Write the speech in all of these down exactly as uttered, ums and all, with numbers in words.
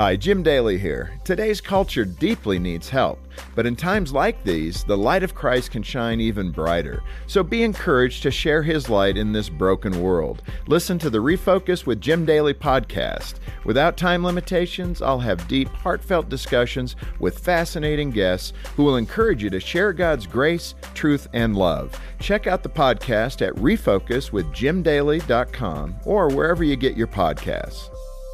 Hi, Jim Daly here. Today's culture deeply needs help, but in times like these, the light of Christ can shine even brighter. So be encouraged to share His light in this broken world. Listen to the Refocus with Jim Daly podcast. Without time limitations, I'll have deep, heartfelt discussions with fascinating guests who will encourage you to share God's grace, truth, and love. Check out the podcast at refocus with jim daly dot com or wherever you get your podcasts.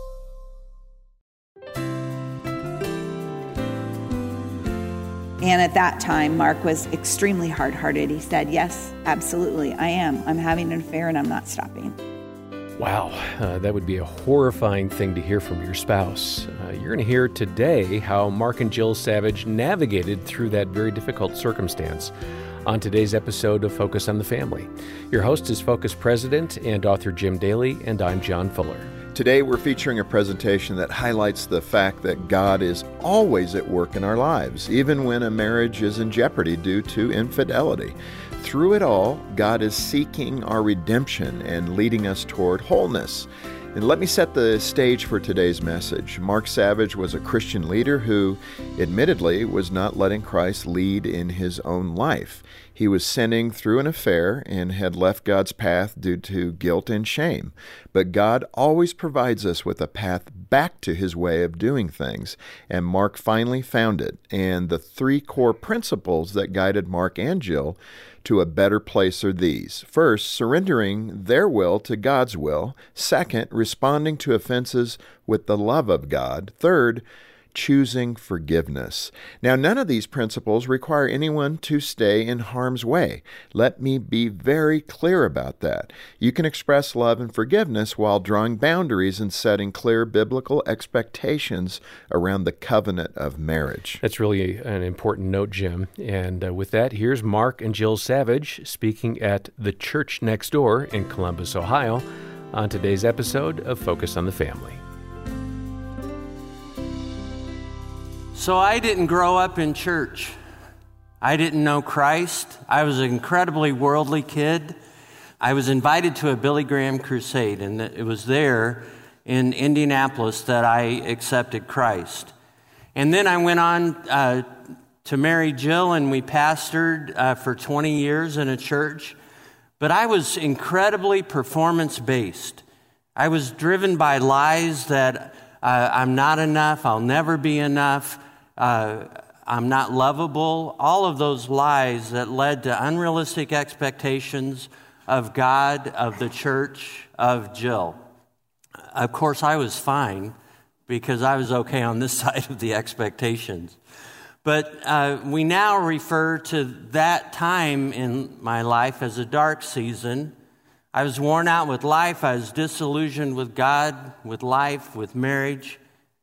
And at that time, Mark was extremely hard-hearted. He said, yes, absolutely, I am. I'm having an affair and I'm not stopping. Wow, uh, that would be a horrifying thing to hear from your spouse. Uh, you're going to hear today how Mark and Jill Savage navigated through that very difficult circumstance on today's episode of Focus on the Family. Your host is Focus President and author Jim Daly, and I'm John Fuller. Today we're featuring a presentation that highlights the fact that God is always at work in our lives, even when a marriage is in jeopardy due to infidelity. Through it all, God is seeking our redemption and leading us toward wholeness. And let me set the stage for today's message. Mark Savage was a Christian leader who, admittedly, was not letting Christ lead in his own life. He was sinning through an affair and had left God's path due to guilt and shame. But God always provides us with a path back to His way of doing things. And Mark finally found it. And the three core principles that guided Mark and Jill to a better place are these. First, surrendering their will to God's will. Second, responding to offenses with the love of God. Third, choosing forgiveness. Now, none of these principles require anyone to stay in harm's way. Let me be very clear about that. You can express love and forgiveness while drawing boundaries and setting clear biblical expectations around the covenant of marriage. That's really an important note, Jim. And uh, with that, here's Mark and Jill Savage speaking at the Church Next Door in Columbus, Ohio, on today's episode of Focus on the Family. So I didn't grow up in church. I didn't know Christ. I was an incredibly worldly kid. I was invited to a Billy Graham crusade, and it was there in Indianapolis that I accepted Christ. And then I went on uh, to marry Jill, and we pastored uh, for twenty years in a church. But I was incredibly performance-based. I was driven by lies that uh, I'm not enough, I'll never be enough, Uh, I'm not lovable, all of those lies that led to unrealistic expectations of God, of the church, of Jill. Of course, I was fine because I was okay on this side of the expectations. But uh, we now refer to that time in my life as a dark season. I was worn out with life. I was disillusioned with God, with life, with marriage.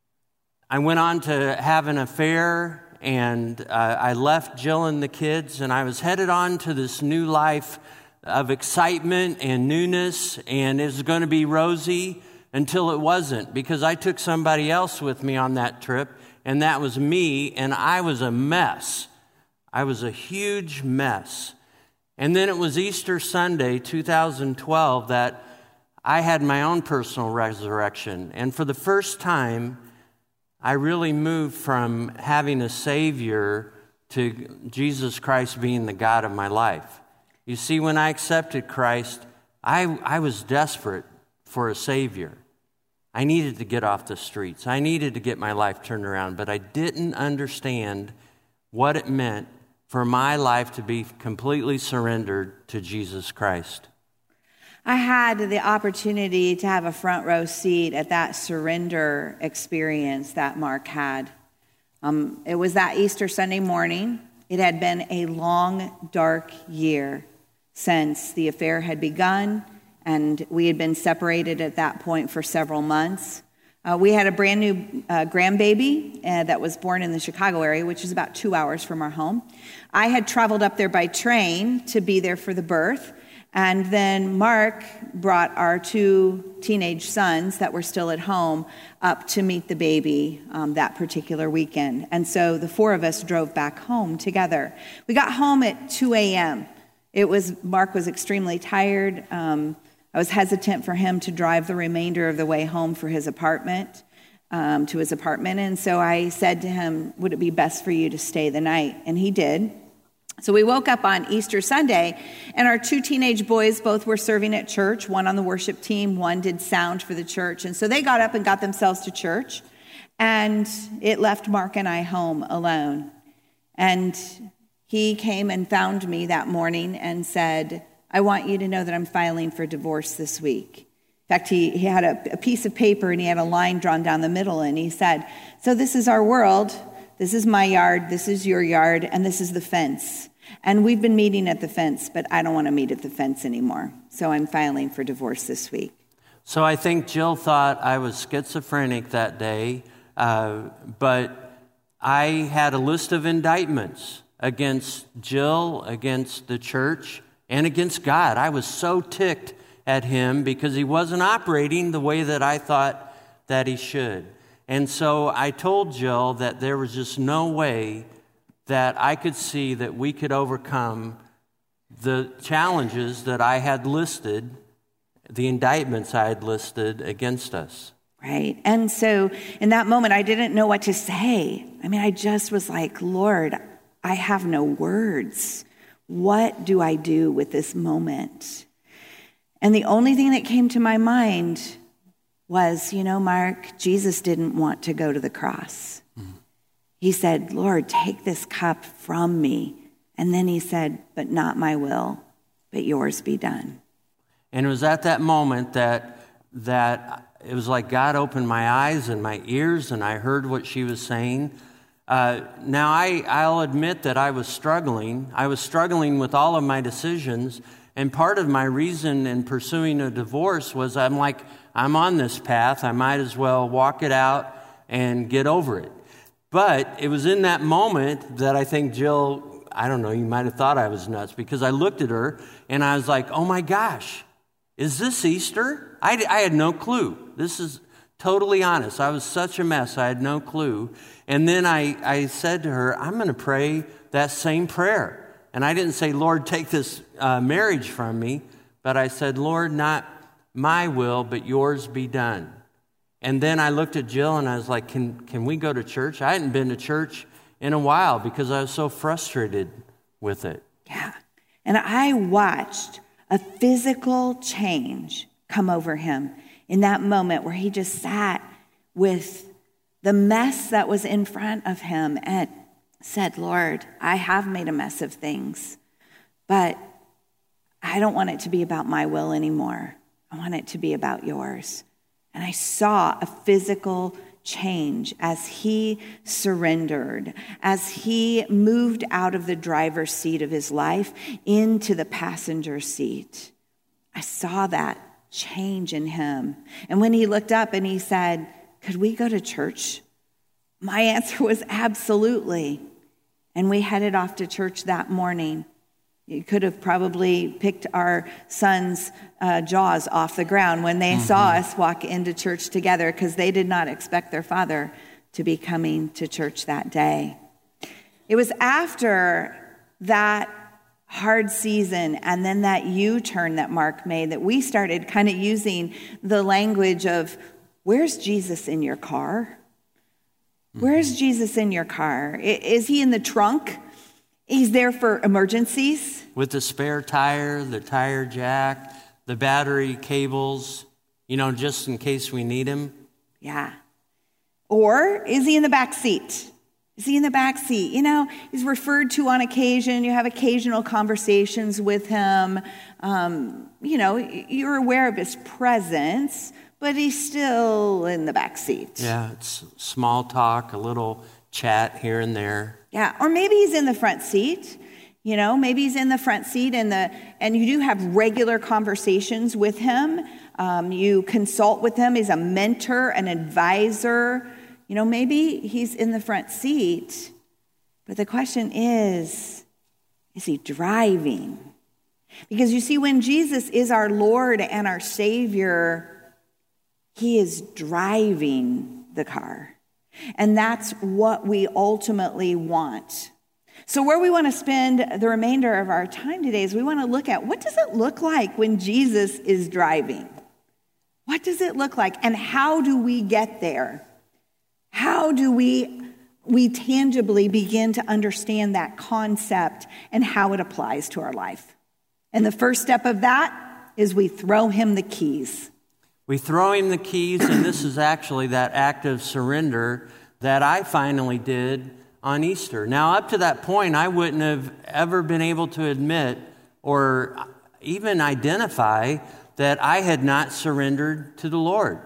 I went on to have an affair, and uh, I left Jill and the kids, and I was headed on to this new life of excitement and newness, and it was going to be rosy until it wasn't, because I took somebody else with me on that trip, and that was me, and I was a mess. I was a huge mess. And then it was Easter Sunday, two thousand twelve, that I had my own personal resurrection, and for the first time, I really moved from having a Savior to Jesus Christ being the God of my life. You see, when I accepted Christ, I, I was desperate for a Savior. I needed to get off the streets. I needed to get my life turned around, but I didn't understand what it meant for my life to be completely surrendered to Jesus Christ. I had the opportunity to have a front row seat at that surrender experience that Mark had. Um, it was that Easter Sunday morning. It had been a long, dark year since the affair had begun, and we had been separated at that point for several months. Uh, we had a brand new uh, grandbaby uh, that was born in the Chicago area, which is about two hours from our home. I had traveled up there by train to be there for the birth. And then Mark brought our two teenage sons that were still at home up to meet the baby um, that particular weekend. And so the four of us drove back home together. We got home at two a.m. It was Mark was extremely tired. Um, I was hesitant for him to drive the remainder of the way home for his apartment. um, to his apartment. And so I said to him, would it be best for you to stay the night? And he did. So we woke up on Easter Sunday, and our two teenage boys both were serving at church, one on the worship team, one did sound for the church. And so they got up and got themselves to church, and it left Mark and I home alone. And he came and found me that morning and said, I want you to know that I'm filing for divorce this week. In fact, he, he had a, a piece of paper and he had a line drawn down the middle, and he said, so this is our world, this is my yard, this is your yard, and this is the fence. And we've been meeting at the fence, but I don't want to meet at the fence anymore. So I'm filing for divorce this week. So I think Jill thought I was schizophrenic that day, uh, but I had a list of indictments against Jill, against the church, and against God. I was so ticked at him because he wasn't operating the way that I thought that he should. And so I told Jill that there was just no way that I could see that we could overcome the challenges that I had listed, the indictments I had listed against us. Right. And so in that moment, I didn't know what to say. I mean, I just was like, Lord, I have no words. What do I do with this moment? And the only thing that came to my mind was, you know, Mark, Jesus didn't want to go to the cross. Mm-hmm. He said, Lord, take this cup from me. And then he said, but not my will, but yours be done. And it was at that moment that that it was like God opened my eyes and my ears, and I heard what she was saying. Uh, now, I, I'll admit that I was struggling. I was struggling with all of my decisions. And part of my reason in pursuing a divorce was I'm like, I'm on this path. I might as well walk it out and get over it. But it was in that moment that I think Jill, I don't know, you might have thought I was nuts, because I looked at her and I was like, oh my gosh, is this Easter? I, I had no clue. This is totally honest. I was such a mess. I had no clue. And then I, I said to her, I'm going to pray that same prayer. And I didn't say, Lord, take this uh, marriage from me, but I said, Lord, not my will, but yours be done. And then I looked at Jill and I was like, can can we go to church? I hadn't been to church in a while because I was so frustrated with it. Yeah. And I watched a physical change come over him in that moment where he just sat with the mess that was in front of him and said, Lord, I have made a mess of things, but I don't want it to be about my will anymore. I want it to be about yours. And I saw a physical change as he surrendered, as he moved out of the driver's seat of his life into the passenger seat. I saw that change in him. And when he looked up and he said, could we go to church? My answer was absolutely. And we headed off to church that morning. You could have probably picked our son's uh, jaws off the ground when they mm-hmm. saw us walk into church together, because they did not expect their father to be coming to church that day. It was after that hard season and then that U-turn that Mark made that we started kind of using the language of, where's Jesus in your car? Where's Jesus in your car? Is he in the trunk? He's there for emergencies. With the spare tire, the tire jack, the battery cables, you know, just in case we need him. Yeah. Or is he in the back seat? Is he in the back seat? You know, he's referred to on occasion. You have occasional conversations with him. Um, you know, you're aware of his presence, but he's still in the back seat. Yeah, it's small talk, a little chat here and there. Yeah, or maybe he's in the front seat. You know, maybe he's in the front seat and the and you do have regular conversations with him. Um, you consult with him. He's a mentor, an advisor. You know, maybe he's in the front seat. But the question is, is he driving? Because you see, when Jesus is our Lord and our Savior, he is driving the car. And that's what we ultimately want. So where we want to spend the remainder of our time today is we want to look at, what does it look like when Jesus is driving? What does it look like? And how do we get there? how do we we tangibly begin to understand that concept and how it applies to our life? And the first step of that is we throw him the keys. We throw him the keys, and this is actually that act of surrender that I finally did on Easter. Now, up to that point, I wouldn't have ever been able to admit or even identify that I had not surrendered to the Lord.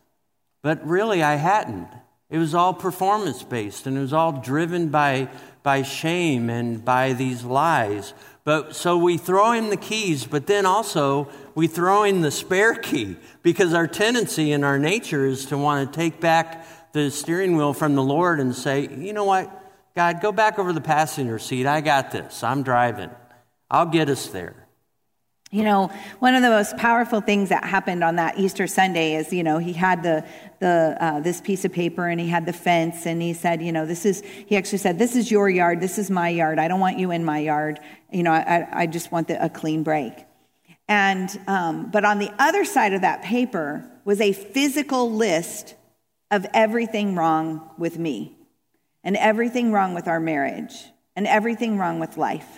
But really, I hadn't. It was all performance-based, and it was all driven by, by shame and by these lies. But so we throw him the keys, but then also we throw him the spare key, because our tendency in our nature is to want to take back the steering wheel from the Lord and say, you know what, God, go back over the passenger seat. I got this. I'm driving. I'll get us there. You know, one of the most powerful things that happened on that Easter Sunday is, you know, he had the the uh, this piece of paper, and he had the fence, and he said, you know, this is, he actually said, this is your yard, this is my yard. I don't want you in my yard. You know, I, I just want the, a clean break. And, um, but on the other side of that paper was a physical list of everything wrong with me, and everything wrong with our marriage, and everything wrong with life.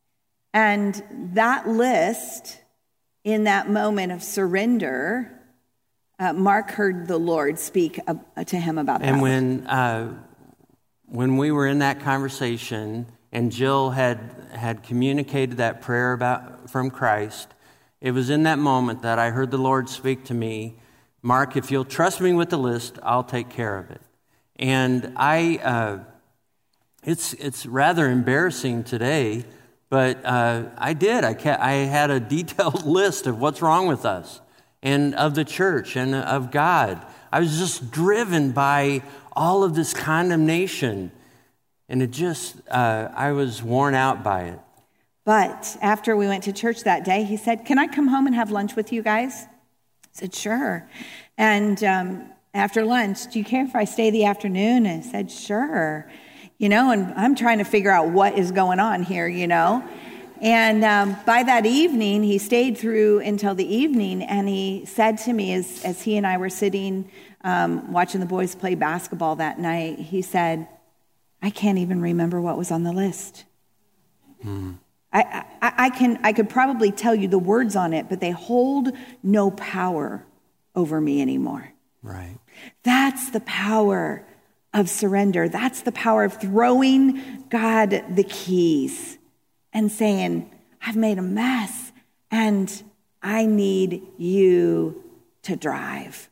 And that list, in that moment of surrender, uh, Mark heard the Lord speak uh, to him about that. And when uh, when we were in that conversation, and Jill had had communicated that prayer about from Christ, it was in that moment that I heard the Lord speak to me, Mark, if you'll trust me with the list, I'll take care of it. And I, uh, it's it's rather embarrassing today. But uh, I did. I, ca- I had a detailed list of what's wrong with us and of the church and of God. I was just driven by all of this condemnation. And it just, uh, I was worn out by it. But after we went to church that day, he said, can I come home and have lunch with you guys? I said, sure. And um, after lunch, do you care if I stay the afternoon? And I said, sure. You know, and I'm trying to figure out what is going on here, you know. And um, by that evening, he stayed through until the evening, and he said to me, as, as he and I were sitting um, watching the boys play basketball that night, he said, I can't even remember what was on the list. Hmm. I, I, I can I could probably tell you the words on it, but they hold no power over me anymore. Right. That's the power of surrender. That's the power of throwing God the keys and saying, I've made a mess and I need you to drive.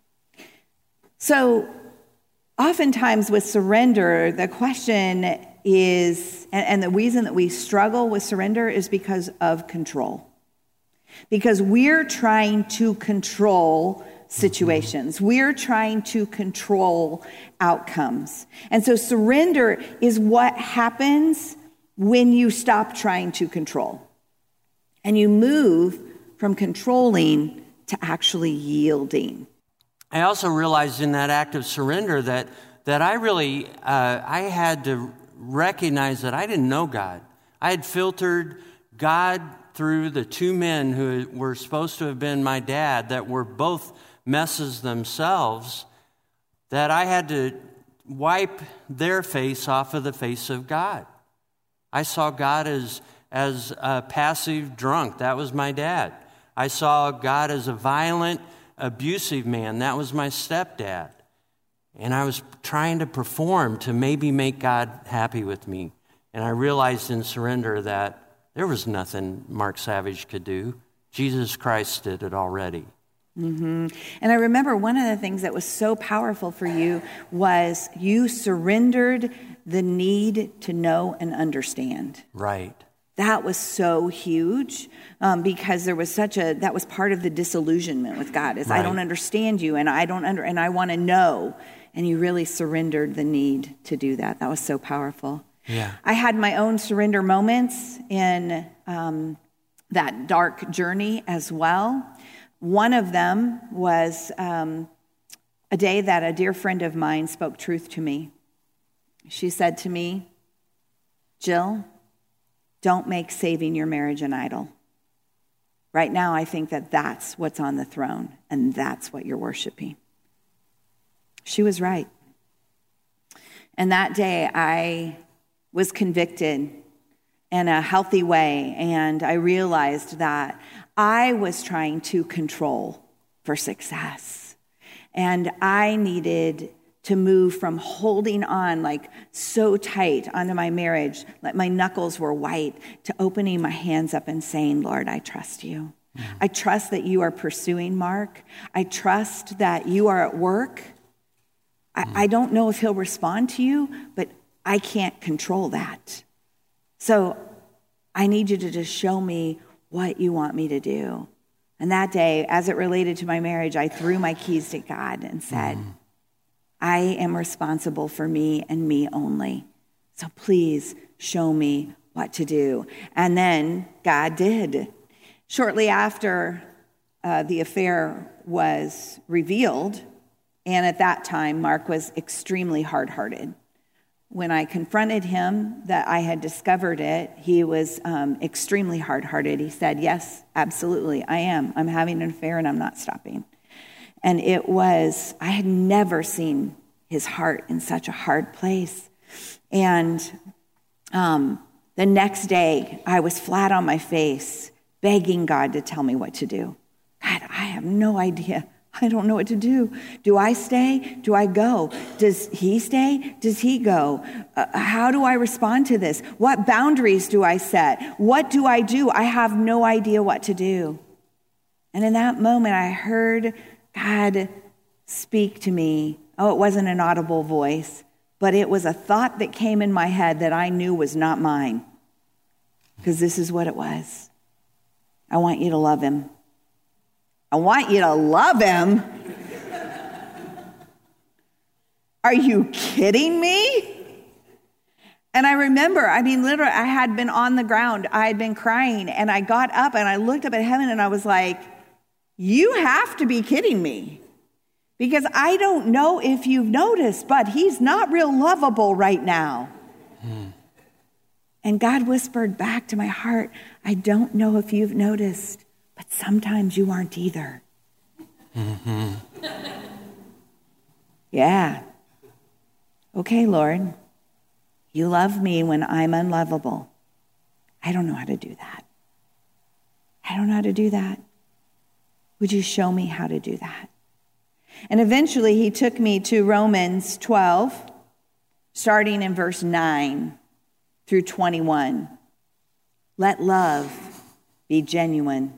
So oftentimes with surrender, the question is, and the reason that we struggle with surrender is because of control. Because we're trying to control situations. We're trying to control outcomes. And so surrender is what happens when you stop trying to control. And you move from controlling to actually yielding. I also realized in that act of surrender that that I really, uh, I had to recognize that I didn't know God. I had filtered God through the two men who were supposed to have been my dad, that were both messes themselves, that I had to wipe their face off of the face of God. I saw God as, as a passive drunk. That was my dad. I saw God as a violent, abusive man. That was my stepdad. And I was trying to perform to maybe make God happy with me. And I realized in surrender that there was nothing Mark Savage could do. Jesus Christ did it already. Mm-hmm. And I remember one of the things that was so powerful for you was you surrendered the need to know and understand. Right. That was so huge um, because there was such a, that was part of the disillusionment with God is right. I don't understand you and I don't under, and I want to know. And you really surrendered the need to do that. That was so powerful. Yeah. I had my own surrender moments in um, that dark journey as well. One of them was um, a day that a dear friend of mine spoke truth to me. She said to me, Jill, don't make saving your marriage an idol. Right now, I think that that's what's on the throne, and that's what you're worshiping. She was right. And that day I was convicted in a healthy way, and I realized that I was trying to control for success. And I needed to move from holding on like so tight onto my marriage, like my knuckles were white, to opening my hands up and saying, Lord, I trust you. Mm-hmm. I trust that you are pursuing Mark. I trust that you are at work. Mm-hmm. I, I don't know if he'll respond to you, but I can't control that. So I need you to just show me what you want me to do. And that day, as it related to my marriage, I threw my keys to God and said, mm-hmm. I am responsible for me and me only. So please show me what to do. And then God did. Shortly after uh, the affair was revealed, and at that time, Mark was extremely hard-hearted. When I confronted him that I had discovered it, he was um, extremely hard-hearted. He said, yes, absolutely, I am. I'm having an affair and I'm not stopping. And it was, I had never seen his heart in such a hard place. And um, the next day, I was flat on my face, begging God to tell me what to do. God, I have no idea. I don't know what to do. Do I stay? Do I go? Does he stay? Does he go? Uh, how do I respond to this? What boundaries do I set? What do I do? I have no idea what to do. And in that moment, I heard God speak to me. Oh, it wasn't an audible voice, but it was a thought that came in my head that I knew was not mine. Because this is what it was. I want you to love him. I want you to love him. Are you kidding me? And I remember, I mean, literally, I had been on the ground. I had been crying, and I got up and I looked up at heaven and I was like, you have to be kidding me. Because I don't know if you've noticed, but he's not real lovable right now. Hmm. And God whispered back to my heart, I don't know if you've noticed, but sometimes you aren't either. Mm-hmm. Yeah. Okay, Lord. You love me when I'm unlovable. I don't know how to do that. I don't know how to do that. Would you show me how to do that? And eventually he took me to Romans twelve, starting in verse nine through twenty-one. Let love be genuine.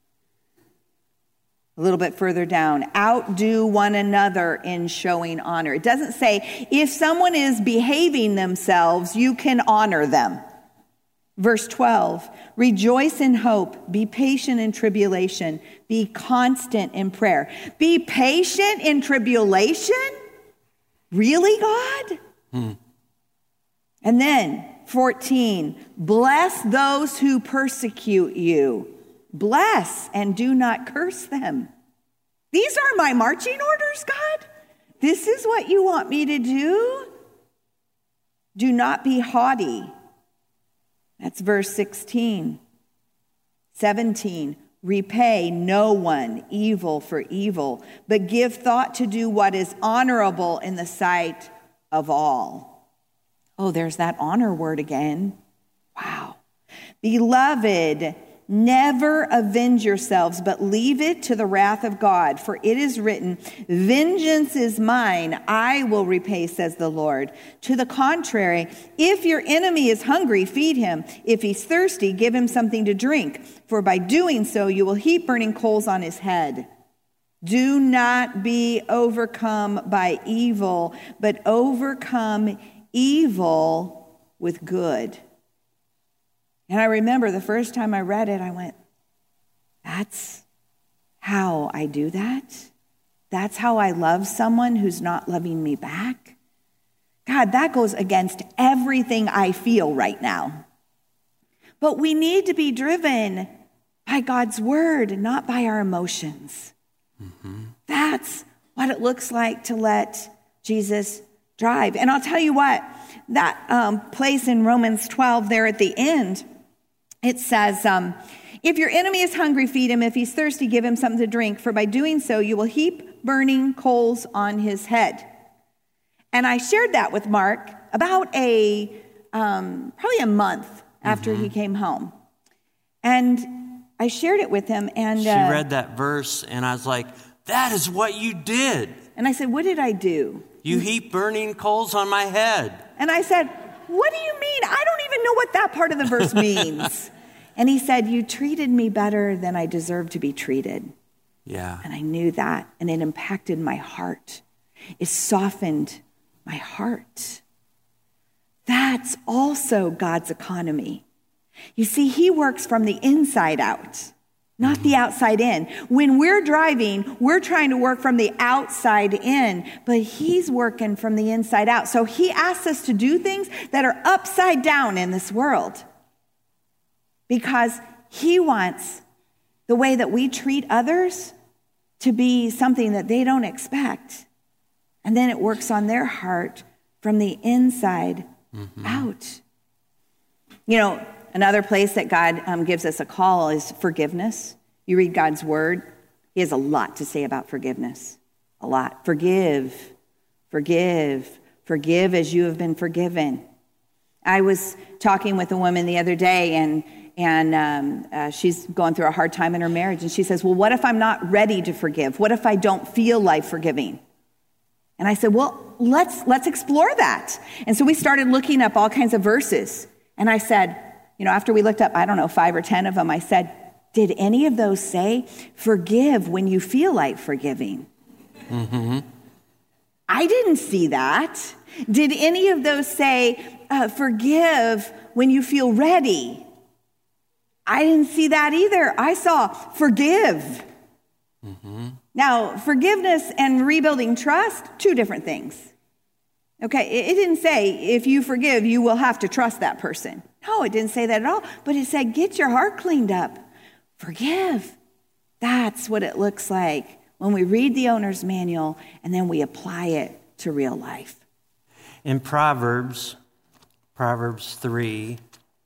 A little bit further down, outdo one another in showing honor. It doesn't say, if someone is behaving themselves, you can honor them. Verse twelve, rejoice in hope, be patient in tribulation, be constant in prayer. Be patient in tribulation? Really, God? Hmm. And then, fourteen, bless those who persecute you. Bless and do not curse them. These are my marching orders, God. This is what you want me to do. Do not be haughty. That's verse sixteen. seventeen, repay no one evil for evil, but give thought to do what is honorable in the sight of all. Oh, there's that honor word again. Wow. Beloved, never avenge yourselves, but leave it to the wrath of God. For it is written, vengeance is mine, I will repay, says the Lord. To the contrary, if your enemy is hungry, feed him. If he's thirsty, give him something to drink. For by doing so, you will heap burning coals on his head. Do not be overcome by evil, but overcome evil with good. And I remember the first time I read it, I went, that's how I do that? That's how I love someone who's not loving me back? God, that goes against everything I feel right now. But we need to be driven by God's word, not by our emotions. Mm-hmm. That's what it looks like to let Jesus drive. And I'll tell you what, that um, place in Romans twelve there at the end, it says, um, if your enemy is hungry, feed him. If he's thirsty, give him something to drink. For by doing so, you will heap burning coals on his head. And I shared that with Mark about a, um, probably a month after mm-hmm. he came home. And I shared it with him. And she uh, read that verse, and I was like, that is what you did. And I said, what did I do? You heap burning coals on my head. And I said, what do you mean? I don't even know what that part of the verse means. And he said, you treated me better than I deserved to be treated. Yeah. And I knew that, and it impacted my heart. It softened my heart. That's also God's economy. You see, he works from the inside out, not the outside in. When we're driving, we're trying to work from the outside in, but he's working from the inside out. So he asks us to do things that are upside down in this world because he wants the way that we treat others to be something that they don't expect. And then it works on their heart from the inside mm-hmm. out. You know, another place that God um, gives us a call is forgiveness. You read God's word. He has a lot to say about forgiveness. A lot. Forgive, forgive, forgive as you have been forgiven. I was talking with a woman the other day, and and um, uh, she's going through a hard time in her marriage. And she says, well, what if I'm not ready to forgive? What if I don't feel like forgiving? And I said, well, let's let's explore that. And so we started looking up all kinds of verses. And I said, you know, after we looked up, I don't know, five or ten of them, I said, did any of those say, forgive when you feel like forgiving? Mm-hmm. I didn't see that. Did any of those say, uh, forgive when you feel ready? I didn't see that either. I saw forgive. Mm-hmm. Now, forgiveness and rebuilding trust, two different things. Okay, it didn't say if you forgive, you will have to trust that person. No, it didn't say that at all. But it said get your heart cleaned up. Forgive. That's what it looks like when we read the owner's manual and then we apply it to real life. In Proverbs, Proverbs three,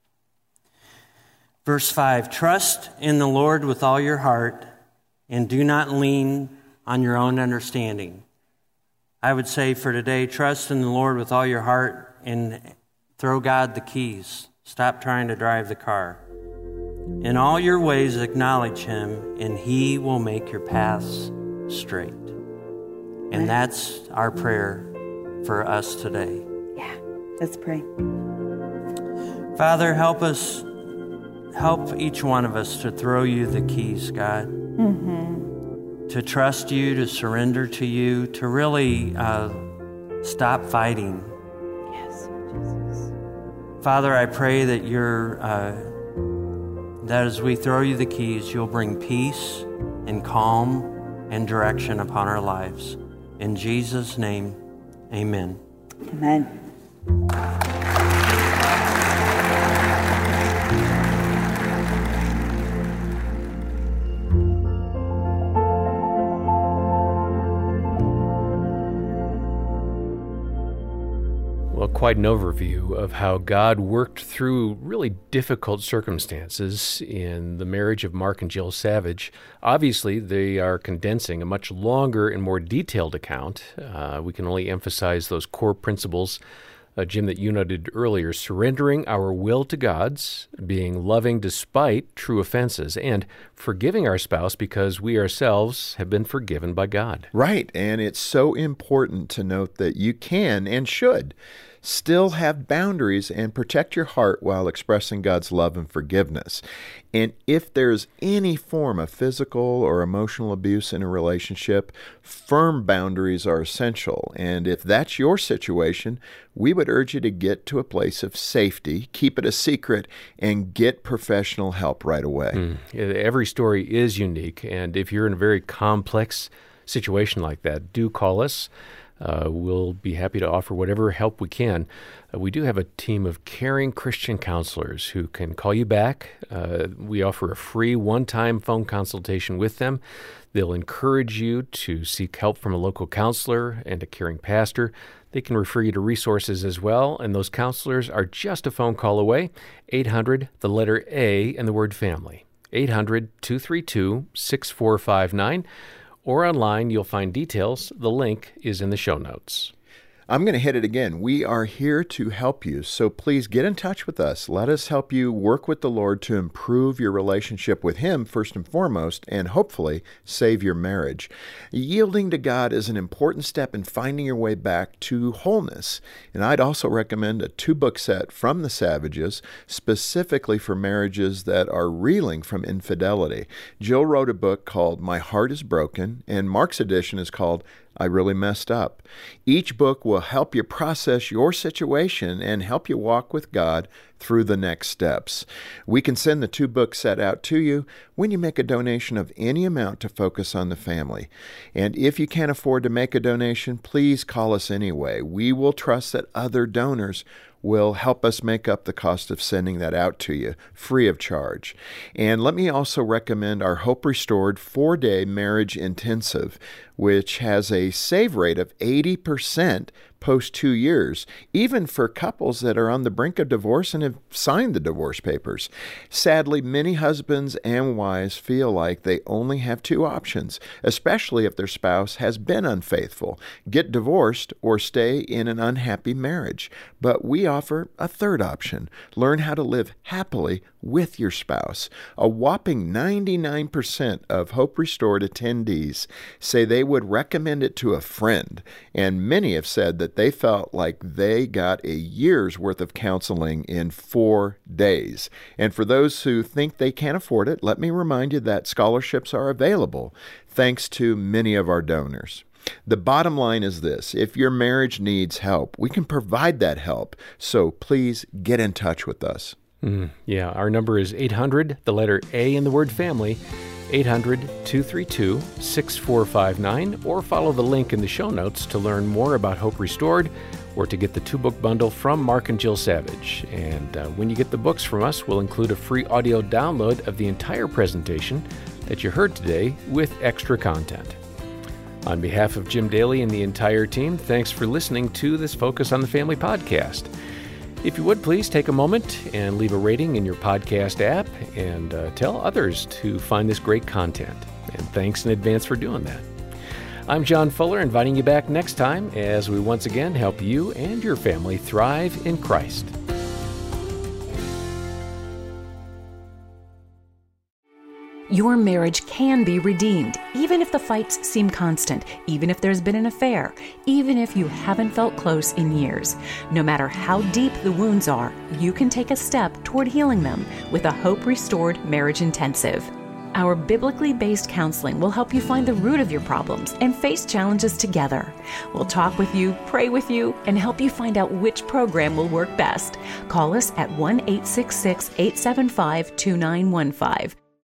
verse five, trust in the Lord with all your heart and do not lean on your own understanding. I would say for today, trust in the Lord with all your heart and throw God the keys. Stop trying to drive the car. In all your ways, acknowledge him, and he will make your paths straight. And that's our prayer for us today. Yeah, let's pray. Father, help us, help each one of us to throw you the keys, God. Mm-hmm. To trust you, to surrender to you, to really uh, stop fighting. Yes, Jesus. Father, I pray that you're, uh, that as we throw you the keys, you'll bring peace and calm and direction upon our lives. In Jesus' name, amen. Amen. Well, quite an overview of how God worked through really difficult circumstances in the marriage of Mark and Jill Savage. Obviously, they are condensing a much longer and more detailed account. Uh, we can only emphasize those core principles, uh, Jim, that you noted earlier: surrendering our will to God's, being loving despite true offenses, and forgiving our spouse because we ourselves have been forgiven by God. Right, and it's so important to note that you can and should still have boundaries and protect your heart while expressing God's love and forgiveness. And if there's any form of physical or emotional abuse in a relationship, firm boundaries are essential. And if that's your situation, we would urge you to get to a place of safety, keep it a secret, and get professional help right away. Mm. Every story is unique, and if you're in a very complex situation like that, do call us. Uh, we'll be happy to offer whatever help we can. Uh, we do have a team of caring Christian counselors who can call you back. Uh, we offer a free one-time phone consultation with them. They'll encourage you to seek help from a local counselor and a caring pastor. They can refer you to resources as well, and those counselors are just a phone call away. eight hundred, the letter A, and the word family. eight hundred, two three two, six four five nine. Or online, you'll find details. The link is in the show notes. I'm going to hit it again. We are here to help you, so please get in touch with us. Let us help you work with the Lord to improve your relationship with Him first and foremost, and hopefully save your marriage. Yielding to God is an important step in finding your way back to wholeness. And I'd also recommend a two-book set from the Savages, specifically for marriages that are reeling from infidelity. Jill wrote a book called My Heart is Broken, and Mark's edition is called I Really Messed Up. Each book will help you process your situation and help you walk with God through the next steps. We can send the two-book set out to you when you make a donation of any amount to Focus on the Family. And if you can't afford to make a donation, please call us anyway. We will trust that other donors will help us make up the cost of sending that out to you, free of charge. And let me also recommend our Hope Restored four-day marriage intensive, which has a save rate of eighty percent post two years, even for couples that are on the brink of divorce and have signed the divorce papers. Sadly, many husbands and wives feel like they only have two options, especially if their spouse has been unfaithful: get divorced or stay in an unhappy marriage. But we offer a third option: learn how to live happily with your spouse. A whopping ninety-nine percent of Hope Restored attendees say they would recommend it to a friend, and many have said that they felt like they got a year's worth of counseling in four days. And for those who think they can't afford it, let me remind you that scholarships are available thanks to many of our donors. The bottom line is this: if your marriage needs help, we can provide that help. So please get in touch with us. Mm, yeah, our number is eight hundred, the letter A in the word family, eight hundred, two three two, six four five nine, or follow the link in the show notes to learn more about Hope Restored or to get the two-book bundle from Mark and Jill Savage. And uh, when you get the books from us, we'll include a free audio download of the entire presentation that you heard today with extra content. On behalf of Jim Daly and the entire team, thanks for listening to this Focus on the Family podcast. If you would, please take a moment and leave a rating in your podcast app and uh, tell others to find this great content. And thanks in advance for doing that. I'm John Fuller, inviting you back next time as we once again help you and your family thrive in Christ. Your marriage can be redeemed, even if the fights seem constant, even if there's been an affair, even if you haven't felt close in years. No matter how deep the wounds are, you can take a step toward healing them with a Hope Restored Marriage Intensive. Our biblically based counseling will help you find the root of your problems and face challenges together. We'll talk with you, pray with you, and help you find out which program will work best. Call us at one eight six six, eight seven five, two nine one five.